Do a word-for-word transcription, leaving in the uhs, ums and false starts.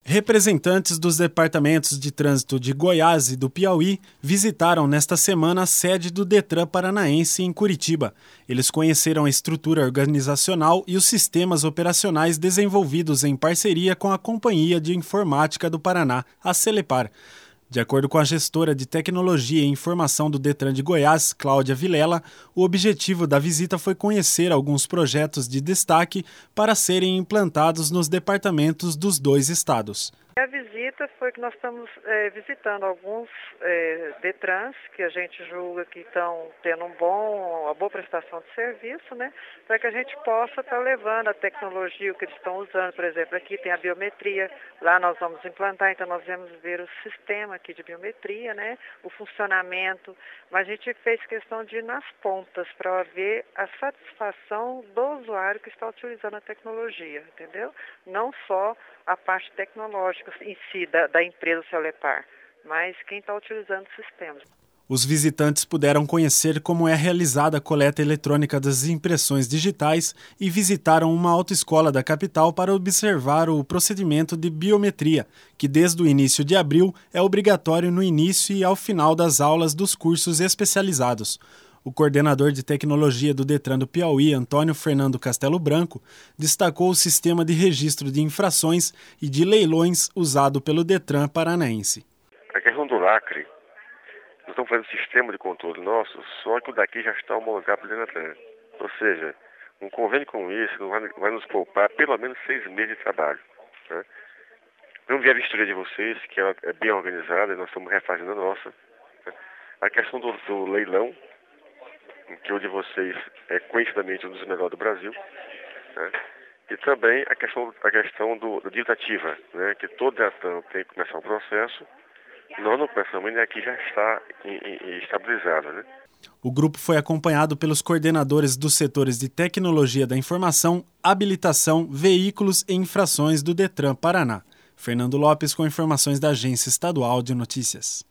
Representantes dos departamentos de trânsito de Goiás e do Piauí visitaram nesta semana a sede do Detran Paranaense em Curitiba. Eles conheceram a estrutura organizacional e os sistemas operacionais desenvolvidos em parceria com a Companhia de Informática do Paraná, a Celepar. De acordo com a gestora de Tecnologia e Informação do Detran de Goiás, Cláudia Vilela, o objetivo da visita foi conhecer alguns projetos de destaque para serem implantados nos departamentos dos dois estados. A visita foi que nós estamos é, visitando alguns é, Detrans que a gente julga que estão tendo um bom, uma boa prestação de serviço, né? Para que a gente possa estar levando a tecnologia, o que eles estão usando. Por exemplo, aqui tem a biometria, lá nós vamos implantar, então nós vamos ver o sistema aqui de biometria, né? O funcionamento, mas a gente fez questão de ir nas pontas para ver a satisfação do usuário que está utilizando a tecnologia, entendeu? Não só a parte tecnológica em si da, da empresa Celepar, mas quem está utilizando o sistema. Os visitantes puderam conhecer como é realizada a coleta eletrônica das impressões digitais e visitaram uma autoescola da capital para observar o procedimento de biometria, que desde o início de abril é obrigatório no início e ao final das aulas dos cursos especializados. O coordenador de tecnologia do Detran do Piauí, Antônio Fernando Castelo Branco, destacou o sistema de registro de infrações e de leilões usado pelo Detran Paranaense. A questão do lacre, nós estamos fazendo um sistema de controle nosso, só que o daqui já está homologado pelo Detran. Ou seja, um convênio com isso vai, vai nos poupar pelo menos seis meses de trabalho. Né? Vamos ver a vistoria de vocês, que ela é bem organizada, e nós estamos refazendo a nossa. Né? A questão do, do leilão, que o de vocês é conhecidamente um dos melhores do Brasil, né? E também a questão, a questão do, do dívida ativa, né? Que todo Detran tem que começar um processo, nós não começamos ainda, aqui já está em, em, estabilizado, né? O grupo foi acompanhado pelos coordenadores dos setores de tecnologia da informação, habilitação, veículos e infrações do Detran Paraná. Fernando Lopes com informações da Agência Estadual de Notícias.